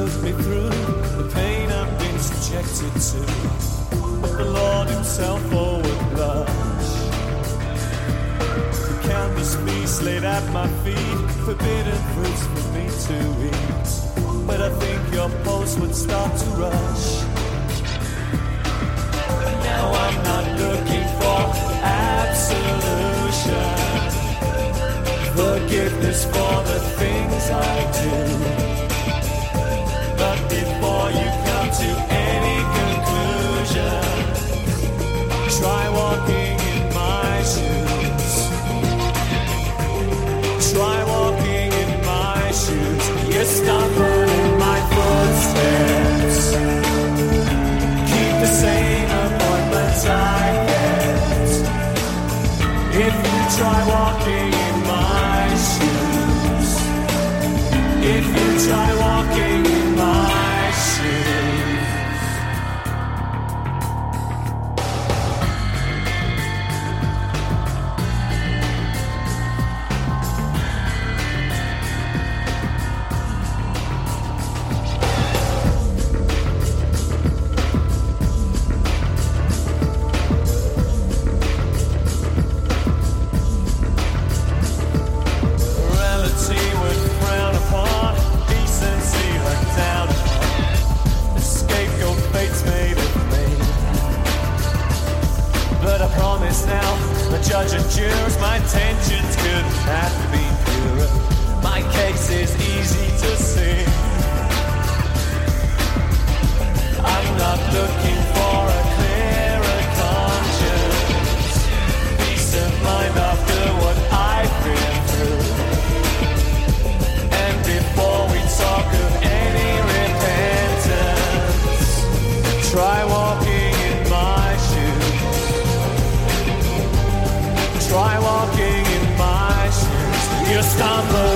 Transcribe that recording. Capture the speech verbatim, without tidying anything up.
put me through the pain I've been subjected to. But the Lord himself forward blush. The canvas piece laid at my feet, forbidden fruits for me to eat. But I think your pulse would start to rush. Now I'm not looking for absolution, forgiveness for the things I do. But before you come to any conclusion, try walking in my shoes. Try walking in my shoes. You stumble in my footsteps. Keep the same appointments I kept. If you try walking in my shoes, if you try walking in my shoes. Now, the judge and jurors, my intentions couldn't have been purer. My case is easy to see. I'm not looking for a clearer conscience, peace of mind after what I've been through. And before we talk of any repentance, try walking in my shoes. Try walking in my shoes. You stumble